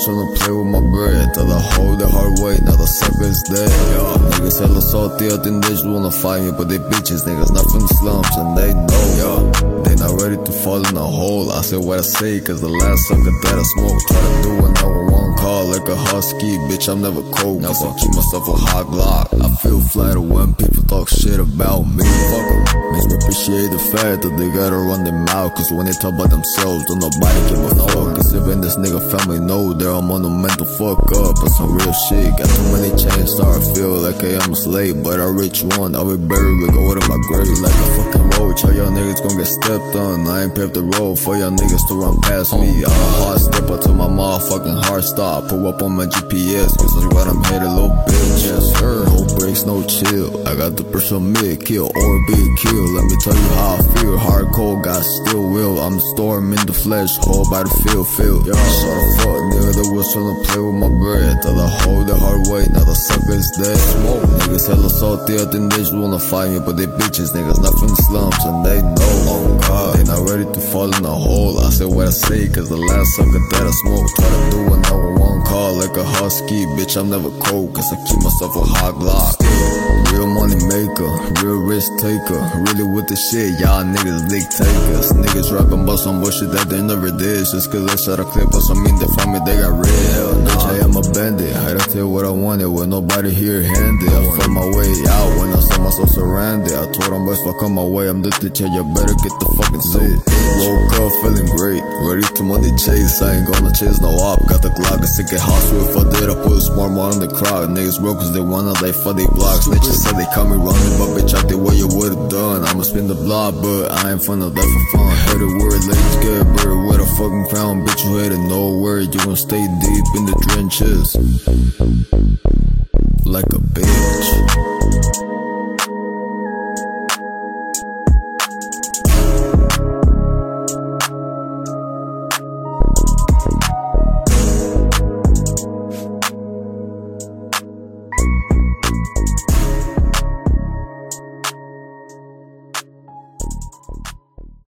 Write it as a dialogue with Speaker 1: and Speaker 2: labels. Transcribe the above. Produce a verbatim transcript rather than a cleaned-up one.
Speaker 1: tryna play with my bread. Thought I hold the hard way, now the sucker's dead. Yo, niggas hella salty, I think they just wanna find me, but they bitches, niggas not from the slums, and they know. Yo, they not ready to fall in a hole. I say what I say, cause the last sucker that I smoked try to do a nine one one call like a husky. Bitch, I'm never cold, cause I keep myself a hot Glock. I feel flattered when people talk shit about me. Fuck em. Makes me appreciate the fact that they gotta run their mouth, cause when they talk about themselves, don't nobody give a fuck. Cause even this nigga family know they're a monumental fuck up on some real shit. Got too many chains, start feel like I am a slave, but I reach one, I'll be buried with gold in my grave like a fucking roach. How y'all niggas gon' get stepped on? I ain't paved the road for y'all niggas to run past me. I'm a hard stepper to my motherfucking hard stop. Pull up on my G P S, cause that's what I'm headed, little bitch. Yes sir, no breaks, no chill. I got the pressure mid, kill or be killed. Let me tell you how I feel. Hardcore, got still will. I'm storming the flesh, hold by the field, field. Yo, shut the fuck, nigga, that was tryna play with my bread. Thought I hold the hard way, now the sucker's dead. Smoke, niggas hella salty, I think they just wanna find me, but they bitches, niggas not from the slums, and they know. Oh God, they not ready to fall in a hole. I say what I say, cause the last sucker that I smoked try to do a nine one one call like a husky. Bitch, I'm never cold, cause I keep myself a hot Glock. Real money maker, real risk taker, really with the shit, y'all niggas leak takers. Niggas rapping about some bullshit that they never did, just cause I shot a clip or some mean they find me, they got red. Hell, bitch, I am a bandit, I don't tell what I wanted with nobody here handed. I found my way out when I saw myself surrounded. I told them boys fuck on my way, I'm the teacher, you better get the fucking zip. Woke up feeling great, ready to money chase, I ain't gonna chase no op. Got the Glock, I sick at hospital if I did, I put a smart more on the clock. Niggas broke cause they wanna they for they blocks. Snitches said they call me running, but bitch I did what you would've done. I'ma spin the block, but I ain't finna die for fun. Heard the word, ladies get buried with a fucking crown. Bitch, you headed nowhere, you gon' stay deep in the trenches like a bitch.